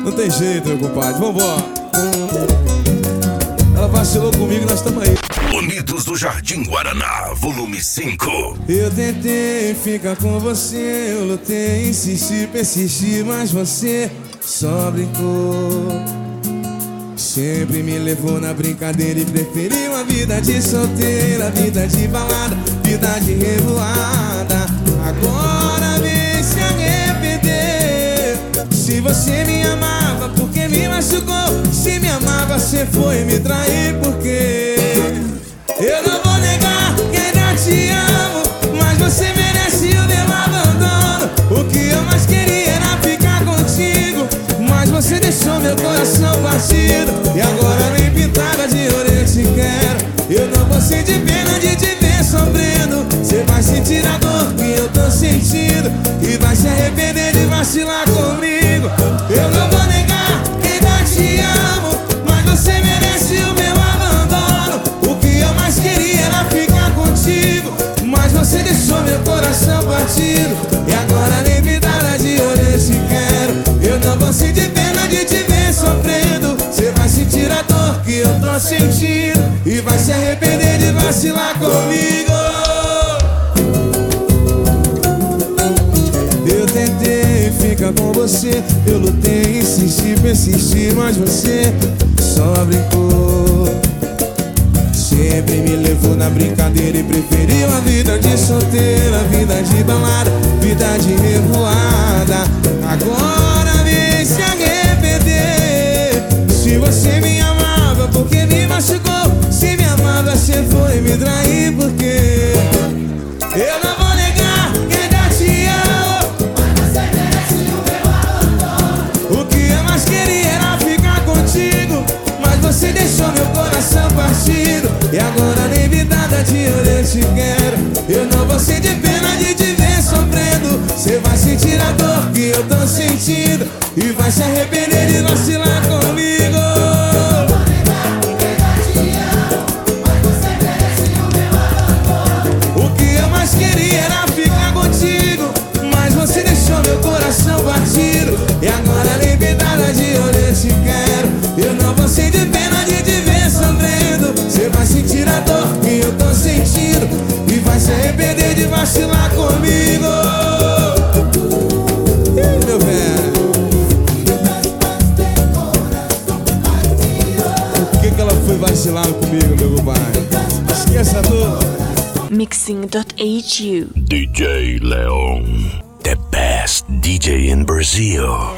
Não tem jeito, meu compadre, vambora. Ela vacilou comigo e nós estamos aí. Unidos do Jardim Guaraná, volume 5. Eu tentei ficar com você, eu lutei, insisti, persisti, mas você só brincou. Sempre me levou na brincadeira e preferiu a vida de solteira, vida de balada, vida de revoada. Agora vem se arrepender. Se você me amava, porque me machucou? Se me amava, você foi me trair, porque eu não vou negar que ainda te amo, mas você merece o meu abandono. O que eu mais queria era ficar contigo, mas você deixou meu coração partido. E agora nem pintada de ouro eu te quero. Eu não vou sentir pena de te ver sofrendo. Você vai sentir a dor que eu tô sentindo e vai se arrepender de vacilar comigo. Eu não vou negar que ainda te amo, mas você merece o meu abandono. O que eu mais queria era ficar contigo, mas você deixou meu coração partido. E agora nem pintada de ouro eu te quero. Eu não vou sentir pena de te ver sofrendo. Você vai sentir a dor que eu tô sentindo e vai se arrepender de vacilar comigo. Eu tentei ficar com você, eu lutei, insisti, persisti, mas você só brincou. Sempre me levou na brincadeira e preferiu a vida de solteira, vida de balada, vida de revoada. Agora vem se arrepender. Se você me amava, porque me machucou? Se me amava, você foi me trair, porque eu não vou negar que ainda te amo, mas você merece o meu abandono. O que eu mais queria era ficar contigo, mas você deixou meu coração partido. E agora nem vidada de ouro eu te quero. Eu não vou sentir pena de te ver sofrendo. Você vai sentir a dor que eu tô sentindo e vai se arrepender de vacilar comigo. O que eu mais queria era ficar contigo, mas você deixou meu coração partido. E agora nem vidada de ouro eu te quero. Eu não vou sentir pena de te ver sofrendo. Você vai sentir a dor que eu tô sentindo e vai se arrepender de vacilar comigo. Ih, meu velho, por que ela foi vacilar comigo, meu compadre? Esqueça tudo. Mixing.hu DJ Leon, the best DJ in Brazil.